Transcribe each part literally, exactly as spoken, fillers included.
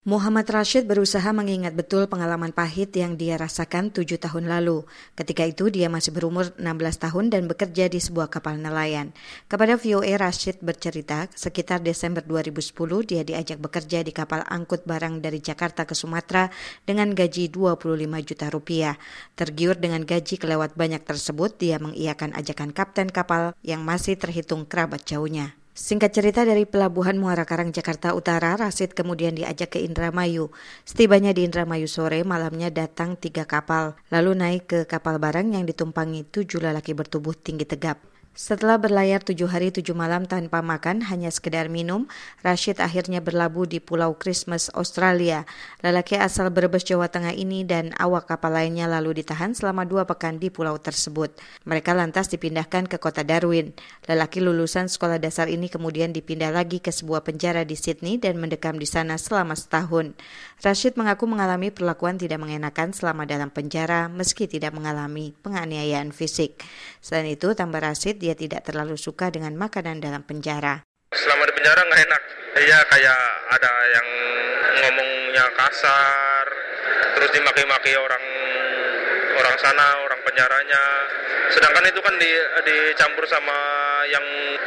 Muhammad Rashid berusaha mengingat betul pengalaman pahit yang dia rasakan tujuh tahun lalu. Ketika itu dia masih berumur enam belas tahun dan bekerja di sebuah kapal nelayan. Kepada V O A, Rashid bercerita, sekitar Desember dua ribu sepuluh dia diajak bekerja di kapal angkut barang dari Jakarta ke Sumatera dengan gaji dua puluh lima juta rupiah. Tergiur dengan gaji kelewat banyak tersebut, dia mengiyakan ajakan kapten kapal yang masih terhitung kerabat jauhnya. Singkat cerita, dari Pelabuhan Muara Karang, Jakarta Utara, Rashid kemudian diajak ke Indramayu. Setibanya di Indramayu sore, malamnya datang tiga kapal, lalu naik ke kapal barang yang ditumpangi tujuh lelaki bertubuh tinggi tegap. Setelah berlayar tujuh hari tujuh malam tanpa makan, hanya sekedar minum, Rashid akhirnya berlabuh di Pulau Christmas, Australia. Lelaki asal Brebes, Jawa Tengah ini dan awak kapal lainnya lalu ditahan selama dua pekan di pulau tersebut. Mereka lantas dipindahkan ke kota Darwin. Lelaki lulusan sekolah dasar ini kemudian dipindah lagi ke sebuah penjara di Sydney dan mendekam di sana selama setahun. Rashid mengaku mengalami perlakuan tidak mengenakan selama dalam penjara meski tidak mengalami penganiayaan fisik. Selain itu, tambah Rashid, dia tidak terlalu suka dengan makanan dalam penjara. Selama di penjara nggak enak. Iya, kayak ada yang ngomongnya kasar, terus dimaki-maki orang orang sana, orang penjaranya. Sedangkan itu kan di, dicampur sama yang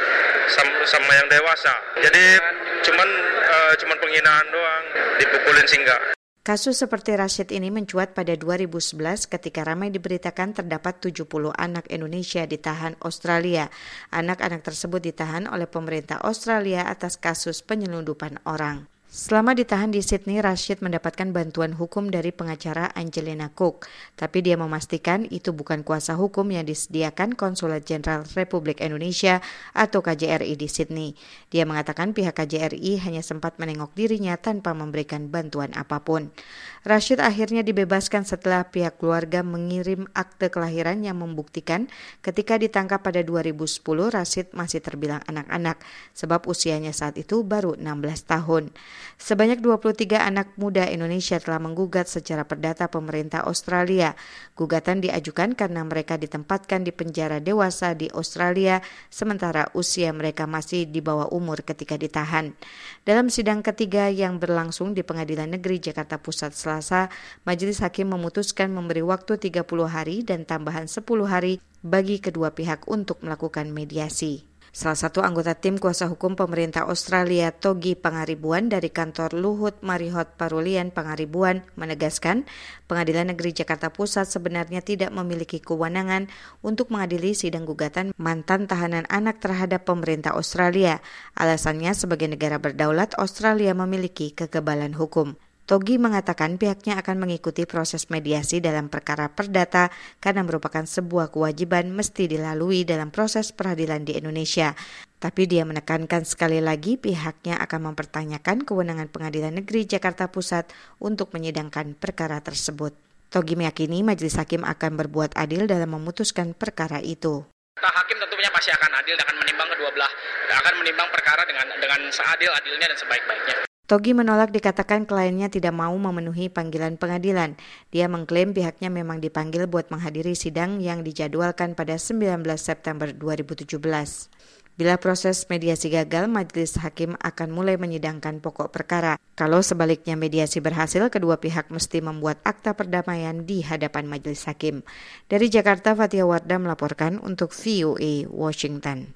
sama, sama yang dewasa. Jadi cuman uh, cuman penghinaan doang, dipukulin singgah. Kasus seperti Rashid ini mencuat pada dua ribu sebelas ketika ramai diberitakan terdapat tujuh puluh anak Indonesia ditahan Australia. Anak-anak tersebut ditahan oleh pemerintah Australia atas kasus penyelundupan orang. Selama ditahan di Sydney, Rashid mendapatkan bantuan hukum dari pengacara Angelina Cook. Tapi dia memastikan itu bukan kuasa hukum yang disediakan Konsulat Jenderal Republik Indonesia atau K J R I di Sydney. Dia mengatakan pihak K J R I hanya sempat menengok dirinya tanpa memberikan bantuan apapun. Rashid akhirnya dibebaskan setelah pihak keluarga mengirim akte kelahiran yang membuktikan ketika ditangkap pada dua ribu sepuluh, Rashid masih terbilang anak-anak sebab usianya saat itu baru enam belas tahun. Sebanyak dua puluh tiga anak muda Indonesia telah menggugat secara perdata pemerintah Australia. Gugatan diajukan karena mereka ditempatkan di penjara dewasa di Australia sementara usia mereka masih di bawah umur ketika ditahan. Dalam sidang ketiga yang berlangsung di Pengadilan Negeri Jakarta Pusat Selasa, Majelis Hakim memutuskan memberi waktu tiga puluh hari dan tambahan sepuluh hari bagi kedua pihak untuk melakukan mediasi. Salah satu anggota tim kuasa hukum pemerintah Australia, Togi Pangaribuan dari kantor Luhut Marihot Parulian Pangaribuan, menegaskan Pengadilan Negeri Jakarta Pusat sebenarnya tidak memiliki kewenangan untuk mengadili sidang gugatan mantan tahanan anak terhadap pemerintah Australia. Alasannya, sebagai negara berdaulat, Australia memiliki kekebalan hukum. Togi mengatakan pihaknya akan mengikuti proses mediasi dalam perkara perdata karena merupakan sebuah kewajiban mesti dilalui dalam proses peradilan di Indonesia. Tapi dia menekankan sekali lagi pihaknya akan mempertanyakan kewenangan Pengadilan Negeri Jakarta Pusat untuk menyidangkan perkara tersebut. Togi meyakini Majelis Hakim akan berbuat adil dalam memutuskan perkara itu. Hakim tentunya pasti akan adil, akan menimbang kedua belah, akan menimbang perkara dengan dengan seadil-adilnya dan sebaik-baiknya. Togi menolak dikatakan kliennya tidak mau memenuhi panggilan pengadilan. Dia mengklaim pihaknya memang dipanggil buat menghadiri sidang yang dijadwalkan pada sembilan belas September dua ribu tujuh belas. Bila proses mediasi gagal, Majelis Hakim akan mulai menyidangkan pokok perkara. Kalau sebaliknya mediasi berhasil, kedua pihak mesti membuat akta perdamaian di hadapan Majelis Hakim. Dari Jakarta, Fatia Wardah melaporkan untuk V O A Washington.